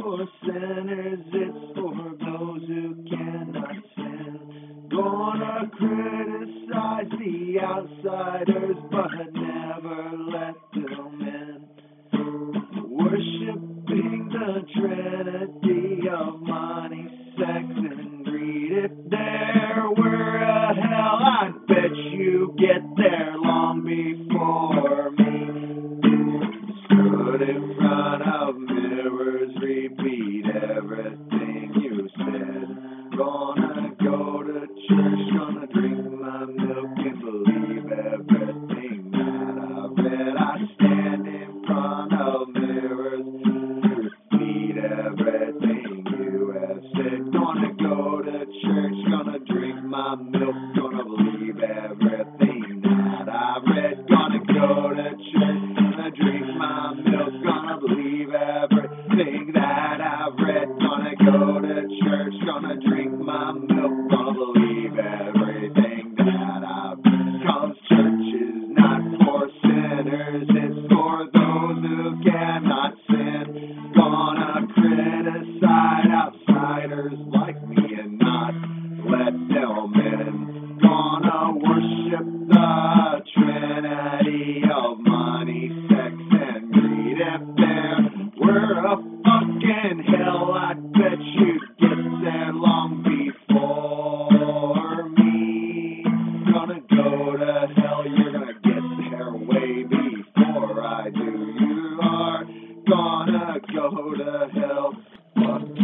for sinners, it's for those who cannot sin. Gonna criticize the outsiders, but never let them in. Worshipping the trinity of money, sex, and greed. If there were a hell, I'd bet you get there long before me. Stood in front of mirrors, repeat everything you said. Gonna go to church, gonna drink my milk and believe everything that I read. I stand in front of mirrors, repeat everything you have said. Gonna go to church, gonna drink my milk, gonna believe everything that I read. Gonna go to church, gonna drink my milk, gonna believe everything that I've read. Gonna go to church, gonna drink my milk, gonna believe everything that I've read. 'Cause church is not for sinners, it's for those who cannot sin. Gonna criticize outsiders like me and not let them in. Gonna worship the trinity of money, sex, and greed. If there were a fucking hell, I'd bet you'd get there long before me. Gonna go to hell, you're gonna get there way before I do. You are gonna go to hell. Fuck